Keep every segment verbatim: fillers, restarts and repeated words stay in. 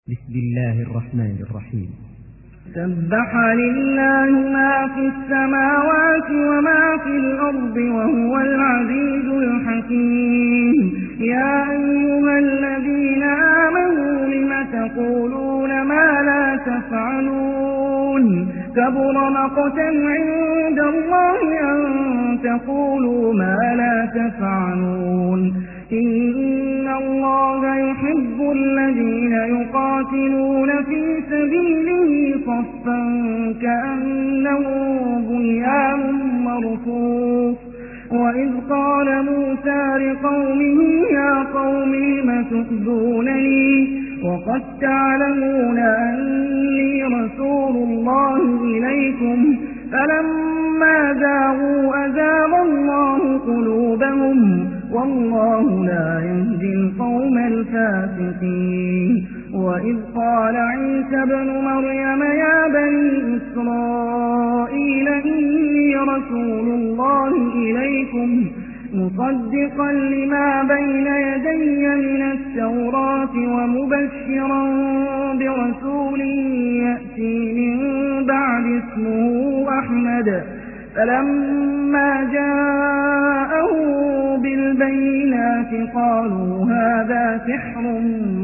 بسم الله الرحمن الرحيم. سبح لله ما في السماوات وما في الأرض وهو العزيز الحكيم. يا أيها الذين آمنوا لم تقولون ما لا تفعلون كبر مقتا عند الله أن تقولوا ما لا تفعلون. إن الله يحب الذين يقاتلون في سبيله صفا كأنه بنيان مرصوص. وإذ قال موسى لقومه يا قوم لم تؤذونني وقد تعلمون أني رسول الله إليكم فلما زاغوا أزاغ الله قلوبهم والله لا يهدي القوم الفاسقين. وإذ قال عيسى ابن مريم يا بني إسرائيل إني رسول الله إليكم مصدقا لما بين يدي من التوراة ومبشرا برسول يأتي من بعد اسمه أحمد. فلما جاءوا بالبينات قالوا هذا سحر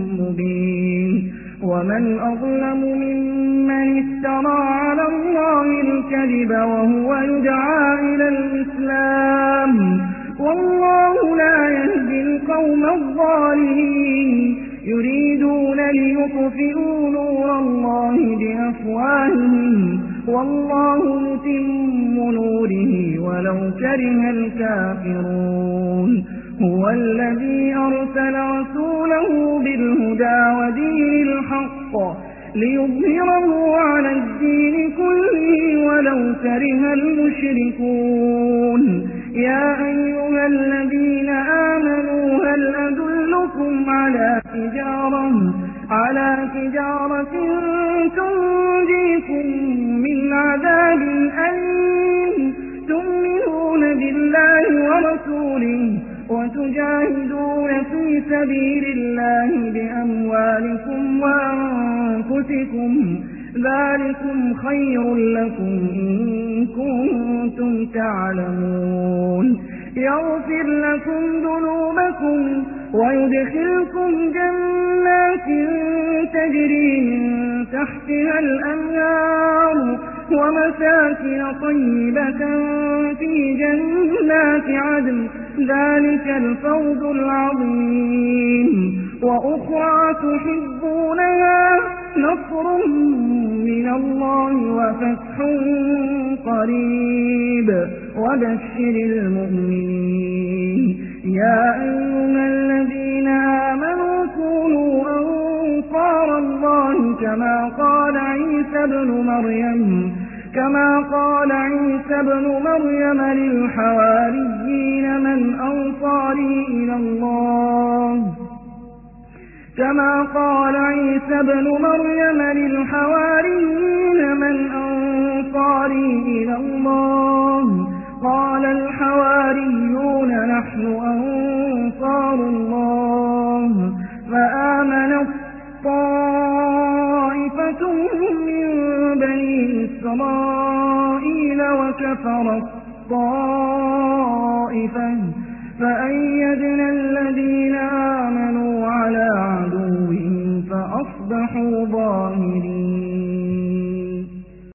مبين. ومن أظلم ممن افترى على الله الكذب وهو يدعى إلى الإسلام والله لا يهدي القوم الظالمين. يريدون ليطفئوا نور الله بأفواههم والله متم نوره ولو كره الكافرون. هو الذي أرسل رسوله بالهدى ودين الحق ليظهره على الدين كله ولو كره المشركون. يا أيها الذين آمنوا هل أدلكم على تجارة على تجارة تنجيكم من عذاب أليم تؤمنون بالله ورسوله وتجاهدون في سبيل الله بأموالكم وأنفسكم ذلكم خير لكم إن كنتم تعلمون. يغفر لكم ذنوبكم ويدخلكم جنات تجري من تحتها الأنهار ومساكن طيبة في جنات عدن ذلك الفوز العظيم. وأخرى تحبونها نصر من الله وفتح قريب وبشر المؤمنين. يا أيها الذين آمنوا كونوا أنصار الله كما قال عيسى ابن مريم كما قال عيسى ابن مريم للحواريين من أنصاري إلى الله كما قال عيسى ابن مريم للحواريين من أنصاري إلى الله قال الحواريون نحن أنصار الله. فآمن طائفة من بني إسرائيل وكفر الطائفة فأيدنا الذين آمنوا على عدوهم فأصبحوا ظاهرين.